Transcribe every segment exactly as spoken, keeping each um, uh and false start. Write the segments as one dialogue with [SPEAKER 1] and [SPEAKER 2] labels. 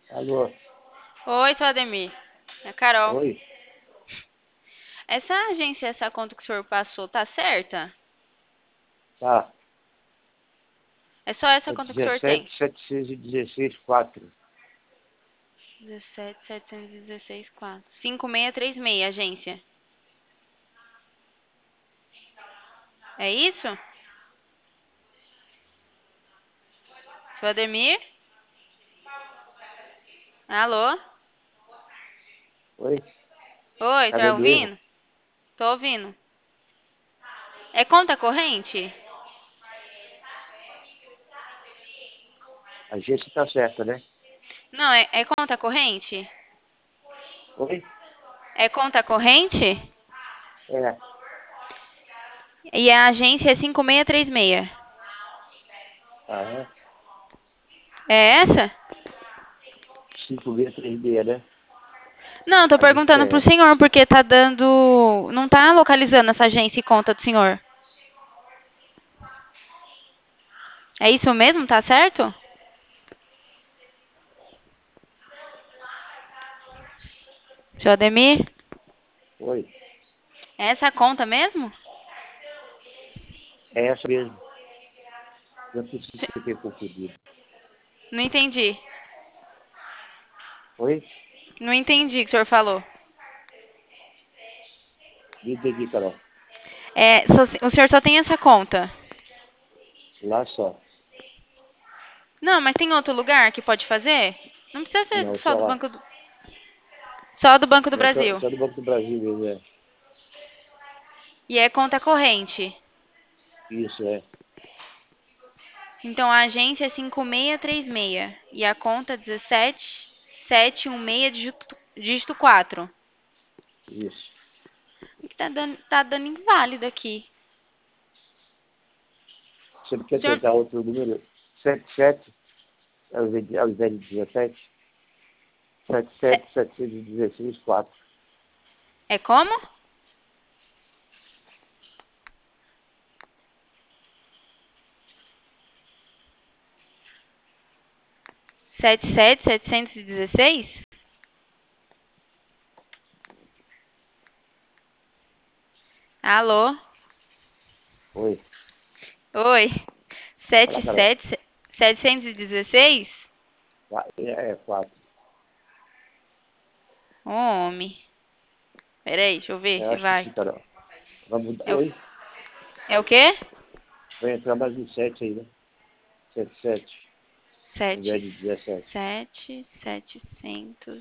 [SPEAKER 1] Alô?
[SPEAKER 2] Oi, seu Ademir. É a Carol.
[SPEAKER 1] Oi?
[SPEAKER 2] Essa agência, essa conta que o senhor passou, tá certa?
[SPEAKER 1] Tá.
[SPEAKER 2] É só essa
[SPEAKER 1] É
[SPEAKER 2] conta que o senhor tem?
[SPEAKER 1] dezessete, setecentos e dezesseis, quatro.
[SPEAKER 2] dezessete, setecentos e dezesseis, quatro. cinco seis três seis, agência. É isso? Seu Ademir? Alô?
[SPEAKER 1] Oi?
[SPEAKER 2] Oi,
[SPEAKER 1] Tá
[SPEAKER 2] tá
[SPEAKER 1] dando erro?
[SPEAKER 2] ouvindo? Tô ouvindo. É conta corrente?
[SPEAKER 1] A agência tá certa, né?
[SPEAKER 2] Não, é, é conta corrente?
[SPEAKER 1] Oi?
[SPEAKER 2] É conta corrente?
[SPEAKER 1] É.
[SPEAKER 2] E a agência é cinco seis três seis.
[SPEAKER 1] Ah, é?
[SPEAKER 2] É essa?
[SPEAKER 1] cinco seis três seis, né?
[SPEAKER 2] Não, tô
[SPEAKER 1] Acho que
[SPEAKER 2] perguntando pro
[SPEAKER 1] é.
[SPEAKER 2] senhor porque tá dando. Não tá localizando essa agência e conta do senhor. É isso mesmo? Tá certo? Seu Ademir?
[SPEAKER 1] Oi?
[SPEAKER 2] É essa a conta mesmo?
[SPEAKER 1] É essa mesmo. Não é possível
[SPEAKER 2] Se-
[SPEAKER 1] que eu tenha confundido.
[SPEAKER 2] Não entendi.
[SPEAKER 1] Oi?
[SPEAKER 2] Não entendi o que o senhor falou.
[SPEAKER 1] Me entendi, Carol.
[SPEAKER 2] É, só- o senhor só tem essa conta?
[SPEAKER 1] Lá só.
[SPEAKER 2] Não, mas tem outro lugar que pode fazer? Não precisa ser
[SPEAKER 1] Não,
[SPEAKER 2] só
[SPEAKER 1] só
[SPEAKER 2] do
[SPEAKER 1] lá.
[SPEAKER 2] Banco do... Só do Banco do
[SPEAKER 1] Não, só,
[SPEAKER 2] Brasil.
[SPEAKER 1] só do Banco do Brasil mesmo, é.
[SPEAKER 2] E é conta corrente.
[SPEAKER 1] Isso, é.
[SPEAKER 2] Então a agência é cinco seis três seis. E a conta é dezessete sete um seis dígito, dígito quatro.
[SPEAKER 1] Isso.
[SPEAKER 2] Tá dando, tá dando inválido aqui.
[SPEAKER 1] Você não
[SPEAKER 2] O
[SPEAKER 1] quer
[SPEAKER 2] senhor...
[SPEAKER 1] tentar outro número? Sete sete, ao invés de ao invés de dezessete? Sete sete, setecentos e dezesseis, quatro.
[SPEAKER 2] É como? sete sete setecentos e dezesseis? Alô?
[SPEAKER 1] Oi?
[SPEAKER 2] Oi.
[SPEAKER 1] Fala,
[SPEAKER 2] Sete
[SPEAKER 1] Carol.
[SPEAKER 2] sete setecentos e dezesseis?
[SPEAKER 1] Qua- É, é quatro.
[SPEAKER 2] Homem. Peraí, deixa eu ver
[SPEAKER 1] Eu
[SPEAKER 2] se
[SPEAKER 1] acho que
[SPEAKER 2] vai.
[SPEAKER 1] sim, Carol. Vamos mudar.
[SPEAKER 2] É o,
[SPEAKER 1] Oi?
[SPEAKER 2] é o quê?
[SPEAKER 1] Vai entrar mais um sete aí, né? Sete sete, ao
[SPEAKER 2] Sete
[SPEAKER 1] invés de dezessete.
[SPEAKER 2] sete setecentos.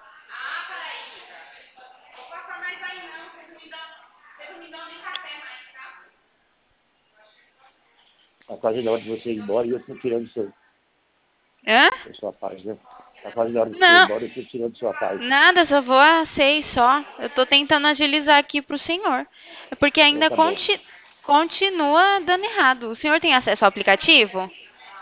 [SPEAKER 1] Tá quase na hora de você ir embora e eu tô tirando seu,
[SPEAKER 2] Hã?
[SPEAKER 1] a sua paz, né? Tá quase na hora de você ir
[SPEAKER 2] Não.
[SPEAKER 1] embora e eu tô tirando sua paz.
[SPEAKER 2] Nada, só vou a seis só. Eu tô tentando agilizar aqui pro senhor. É porque
[SPEAKER 1] Então
[SPEAKER 2] ainda
[SPEAKER 1] tá bom.
[SPEAKER 2] conti continua dando errado. O senhor tem acesso ao aplicativo?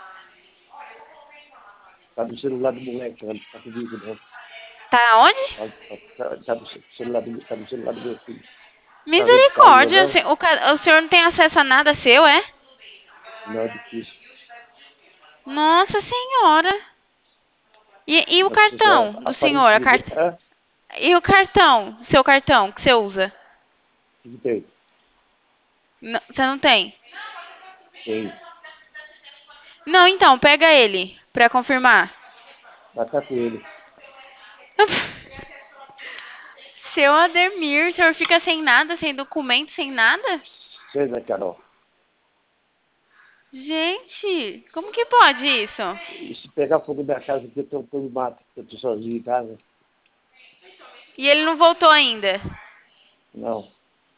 [SPEAKER 1] Tá no celular do moleque, não tá comigo, não.
[SPEAKER 2] Tá onde?
[SPEAKER 1] Tá, tá, tá, tá no ce- celular do, tá no celular do meu filho. Tá vendo que caiu,
[SPEAKER 2] Misericórdia. O,
[SPEAKER 1] não?
[SPEAKER 2] se- o ca- o senhor não tem acesso a nada seu, é?
[SPEAKER 1] Não é difícil.
[SPEAKER 2] Nossa senhora. E, e o
[SPEAKER 1] Não precisa
[SPEAKER 2] cartão do senhor? A
[SPEAKER 1] aparecer.
[SPEAKER 2] carta...
[SPEAKER 1] Ah,
[SPEAKER 2] E o cartão? Seu cartão que você usa?
[SPEAKER 1] o que tem?
[SPEAKER 2] Não, você não tem?
[SPEAKER 1] Tem.
[SPEAKER 2] Não, então, pega ele pra confirmar.
[SPEAKER 1] Mas tá com ele.
[SPEAKER 2] Seu Ademir, o senhor fica sem nada, sem documento, sem nada?
[SPEAKER 1] Sei, né, Carol?
[SPEAKER 2] Gente, como que pode isso?
[SPEAKER 1] E se pegar fogo da casa que eu tô, tô no mato, que eu tô sozinho em casa?
[SPEAKER 2] E ele não voltou ainda.
[SPEAKER 1] Não.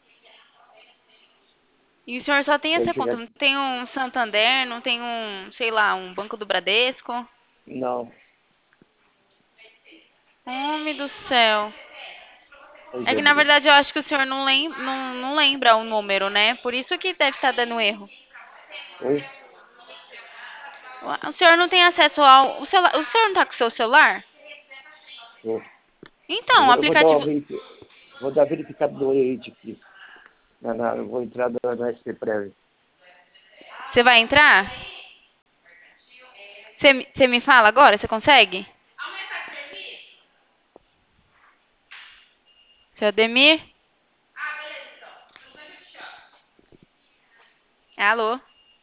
[SPEAKER 2] E o senhor só tem
[SPEAKER 1] Quando
[SPEAKER 2] essa
[SPEAKER 1] chegar.
[SPEAKER 2] conta, não tem um Santander, não tem um, sei lá, um Banco do Bradesco?
[SPEAKER 1] Não.
[SPEAKER 2] Homem do céu.
[SPEAKER 1] Pois
[SPEAKER 2] É
[SPEAKER 1] é,
[SPEAKER 2] que na
[SPEAKER 1] menino.
[SPEAKER 2] verdade eu acho que o senhor não, lem não, não lembra o número, né? Por isso que deve estar dando erro.
[SPEAKER 1] Oi?
[SPEAKER 2] O o senhor não tem acesso ao o celular. O senhor não tá com o seu celular?
[SPEAKER 1] Tô. Eu
[SPEAKER 2] Então, o
[SPEAKER 1] vou, eu vou dar uma
[SPEAKER 2] aplicativo.
[SPEAKER 1] verifi... vou dar verificada no Oriente aqui. Na, na, eu vou entrar na, na S P Prévia.
[SPEAKER 2] Você vai entrar? Você, me- você me fala agora? Você consegue? Seu Ademir? Alô?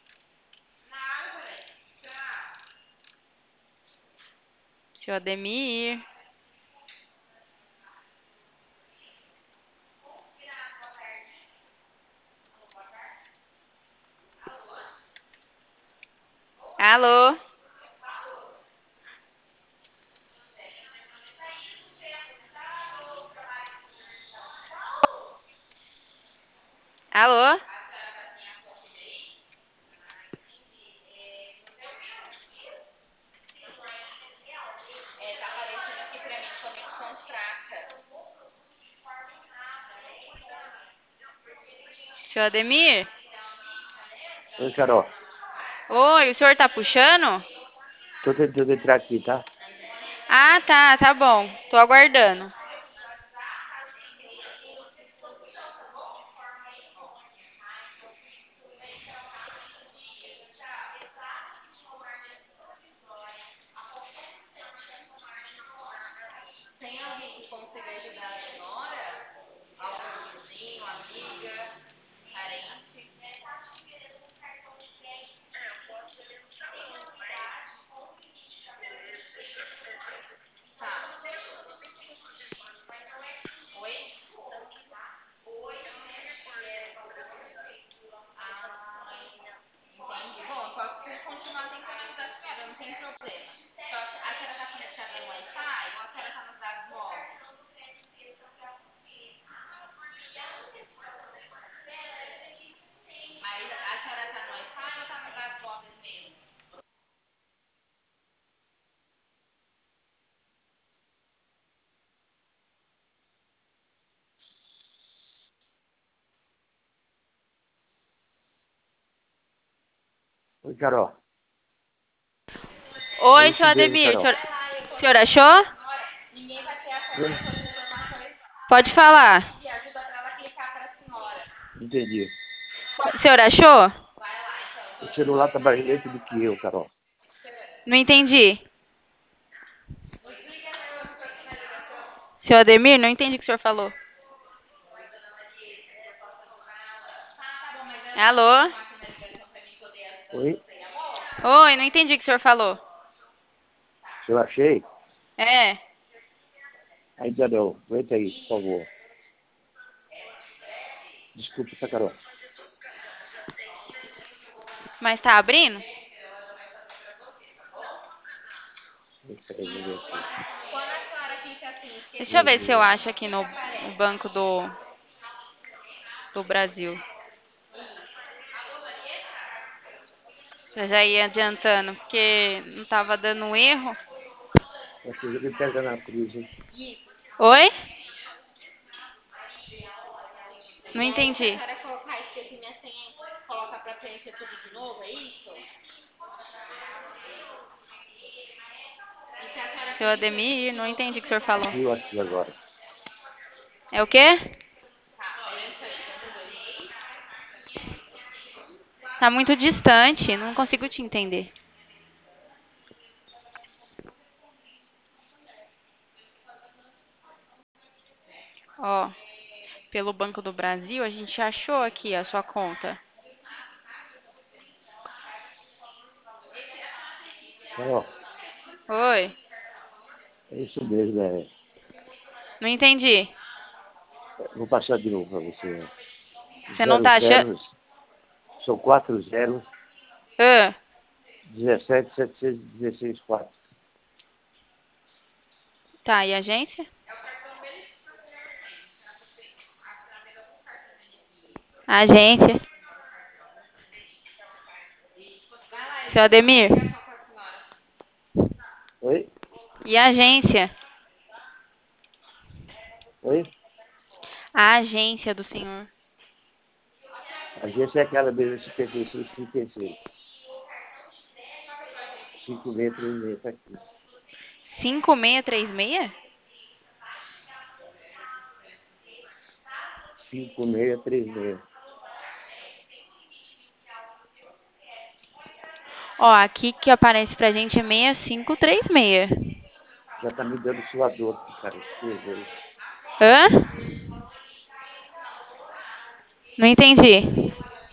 [SPEAKER 2] Seu Ademir? Alô? Alô? Seu Ademir?
[SPEAKER 1] Oi, Carol.
[SPEAKER 2] Oi, o senhor tá puxando?
[SPEAKER 1] Tô tentando entrar aqui, tá?
[SPEAKER 2] Ah, tá, tá bom. Tô aguardando.
[SPEAKER 1] Oi, Carol. É
[SPEAKER 2] Oi, seu
[SPEAKER 1] isso mesmo,
[SPEAKER 2] Ademir. O
[SPEAKER 1] Carol.
[SPEAKER 2] senhor, o senhor achou?
[SPEAKER 1] Oi?
[SPEAKER 2] Pode falar.
[SPEAKER 1] Entendi.
[SPEAKER 2] O senhor achou?
[SPEAKER 1] O celular tá mais lento do que eu, Carol.
[SPEAKER 2] Não entendi. Seu Ademir, não entendi o que o senhor falou. Alô?
[SPEAKER 1] Oi?
[SPEAKER 2] Oi, não entendi o que o senhor falou.
[SPEAKER 1] Eu achei?
[SPEAKER 2] É.
[SPEAKER 1] Ainda não. Aguenta aí, por favor. Desculpa, tá, Carol?
[SPEAKER 2] Mas tá abrindo?
[SPEAKER 1] Peraí, vou ver aqui.
[SPEAKER 2] Deixa eu ver se eu acho aqui no, no Banco do, do Brasil. Eu já ia adiantando, porque não tava dando erro.
[SPEAKER 1] Acho que eu me pega na cruz, hein?
[SPEAKER 2] Oi? Não entendi. Seu Ademir, não entendi o que o senhor falou.
[SPEAKER 1] Viu aqui agora.
[SPEAKER 2] É o quê? Tá muito distante, não consigo te entender. Ó, pelo Banco do Brasil, a gente achou aqui a sua conta.
[SPEAKER 1] Carol,
[SPEAKER 2] Oi?
[SPEAKER 1] é isso mesmo, é.
[SPEAKER 2] Não entendi.
[SPEAKER 1] Vou passar de novo para você.
[SPEAKER 2] Você não
[SPEAKER 1] Zero
[SPEAKER 2] tá achando?
[SPEAKER 1] zeros, são quatro zeros,
[SPEAKER 2] Ah,
[SPEAKER 1] dezessete, setecentos e dezesseis, quatro.
[SPEAKER 2] tá, e a agência? A agência. Seu Ademir?
[SPEAKER 1] Oi?
[SPEAKER 2] E a agência?
[SPEAKER 1] Oi?
[SPEAKER 2] A agência do senhor.
[SPEAKER 1] A agência é aquela mesmo, cinquenta e seis, trinta e seis. cinco metros e meio, tá aqui.
[SPEAKER 2] cinco seis três seis?
[SPEAKER 1] cinco seis três seis.
[SPEAKER 2] Ó, aqui que aparece pra gente é seis cinco três seis.
[SPEAKER 1] Já tá me dando suador aqui, cara. Escreveu.
[SPEAKER 2] Hã? Não entendi.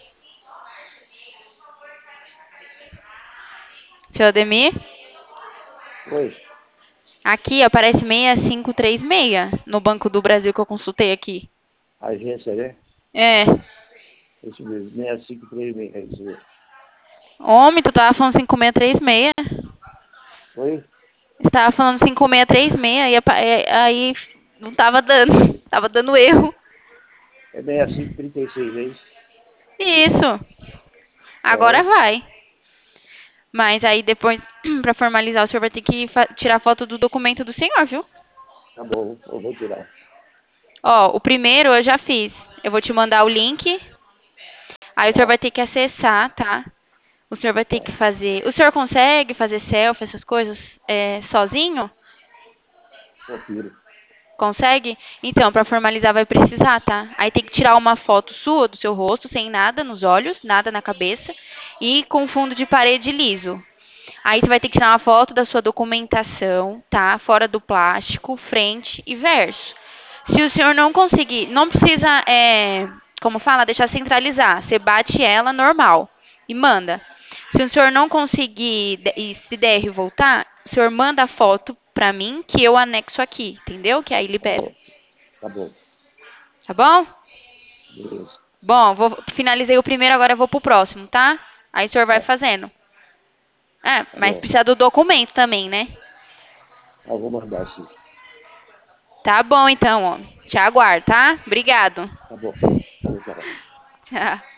[SPEAKER 2] Seu Ademir?
[SPEAKER 1] Oi,
[SPEAKER 2] Aqui aparece seis cinco três seis no Banco do Brasil que eu consultei aqui.
[SPEAKER 1] agência, né?
[SPEAKER 2] É.
[SPEAKER 1] Isso mesmo, seis cinco três seis, é isso mesmo.
[SPEAKER 2] Homem, tu tava falando cinco seis três seis.
[SPEAKER 1] Oi?
[SPEAKER 2] Você tava falando cinco seis três seis e apa- é, aí não tava dando. Tava dando erro.
[SPEAKER 1] É seis cinco três seis, é isso?
[SPEAKER 2] Isso. Agora
[SPEAKER 1] É,
[SPEAKER 2] vai. Mas aí depois, pra formalizar, o senhor vai ter que fa- tirar foto do documento do senhor, viu?
[SPEAKER 1] tá bom, eu vou tirar.
[SPEAKER 2] Ó, o primeiro eu já fiz. Eu vou te mandar o link. Aí o senhor vai
[SPEAKER 1] Tá,
[SPEAKER 2] ter que acessar, tá? O senhor vai ter
[SPEAKER 1] tá,
[SPEAKER 2] que fazer. O senhor consegue fazer selfie, essas coisas, é, sozinho?
[SPEAKER 1] confiro.
[SPEAKER 2] Consegue? Então, para formalizar vai precisar, tá? Aí tem que tirar uma foto sua do seu rosto, sem nada nos olhos, nada na cabeça, e com fundo de parede liso. Aí você vai ter que tirar uma foto da sua documentação, tá? Fora do plástico, frente e verso. Se o senhor não conseguir, não precisa, é, como fala, deixar centralizar. Você bate ela normal e manda. Se o senhor não conseguir de- e se der e voltar, o senhor manda a foto pra mim que eu anexo aqui, entendeu? Que aí
[SPEAKER 1] Tá
[SPEAKER 2] libera.
[SPEAKER 1] bom, tá bom,
[SPEAKER 2] Tá bom?
[SPEAKER 1] beleza.
[SPEAKER 2] Bom, vou, finalizei o primeiro, agora eu vou pro próximo, tá? Aí o senhor vai
[SPEAKER 1] Tá,
[SPEAKER 2] fazendo. É,
[SPEAKER 1] tá
[SPEAKER 2] mas
[SPEAKER 1] bom.
[SPEAKER 2] precisa do documento também, né?
[SPEAKER 1] Eu vou mandar sim.
[SPEAKER 2] Tá bom, então, ó. Te aguardo, tá? Obrigado.
[SPEAKER 1] Tá bom. Falou, tchau.
[SPEAKER 2] Tchau.